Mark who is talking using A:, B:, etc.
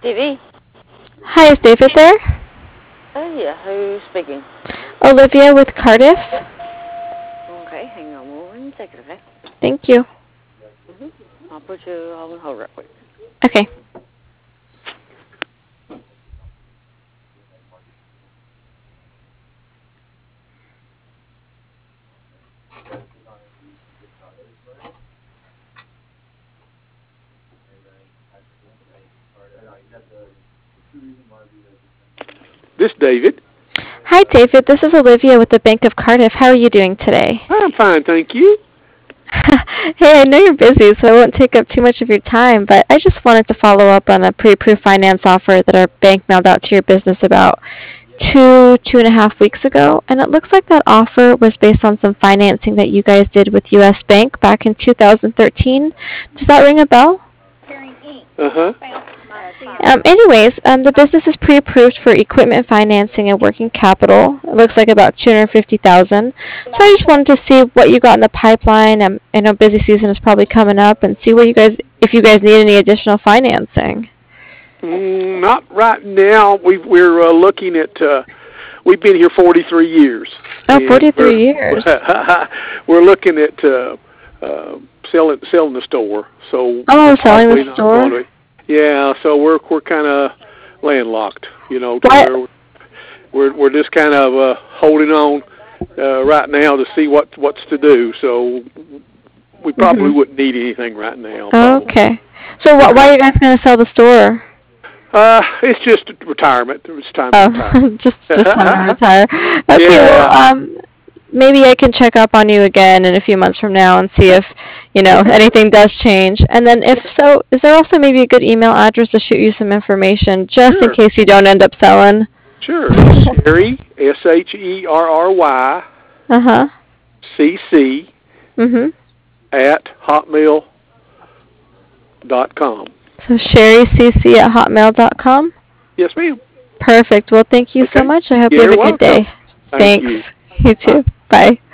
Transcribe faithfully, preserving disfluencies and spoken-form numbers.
A: T V.
B: Hi, is David there?
A: Oh, yeah. Who's speaking?
B: Olivia with Cardiff.
A: Okay, hang on one second, okay?
B: Thank you.
A: Mm-hmm. I'll put you on hold right quick.
B: Okay.
C: This David.
B: Hi, David. This is Olivia with the Bank of Cardiff. How are you doing today?
C: I'm fine, thank you.
B: Hey, I know you're busy, so I won't take up too much of your time, but I just wanted to follow up on a pre-approved finance offer that our bank mailed out to your business about two, two and a half weeks ago, and it looks like that offer was based on some financing that you guys did with U S Bank back in two thousand thirteen. Does that ring a bell?
C: Uh-huh.
B: Um, anyways, um, the business is pre-approved for equipment financing and working capital. It looks like about two hundred fifty thousand dollars. So I just wanted to see what you got in the pipeline. Um, I know busy season is probably coming up, and see what you guys, if you guys need any additional financing.
C: Mm, not right now. We've, we're uh, looking at. Uh, we've been here forty-three years.
B: Oh, forty-three
C: we're,
B: years.
C: We're looking at uh, uh, selling selling the store. So
B: oh, selling the
C: not
B: store.
C: To, yeah, so we're we're kind of landlocked. You know,
B: what?
C: We're, we're we're just kind of uh, holding on uh, right now to see what what's to do. So we probably
B: mm-hmm.
C: wouldn't need anything right now.
B: Oh, okay. So wh- why are you guys going to sell the store?
C: Uh, it's just retirement. It's time
B: oh,
C: to retire.
B: just just time to retire. Okay,
C: yeah.
B: well, um, maybe I can check up on you again in a few months from now and see if, you know, anything does change. And then if so, is there also maybe a good email address to shoot you some information just
C: sure.
B: in case you don't end up selling?
C: Sure. Sherry, S H E R R Y,
B: uh-huh.
C: C C,
B: mm-hmm.
C: at hotmail dot com.
B: So Sherry C C at hotmail dot com?
C: Yes, ma'am.
B: Perfect. Well, thank you
C: okay.
B: so much. I hope
C: You're
B: you have a
C: welcome.
B: good day.
C: Thank
B: Thanks.
C: you.
B: You too. Bye.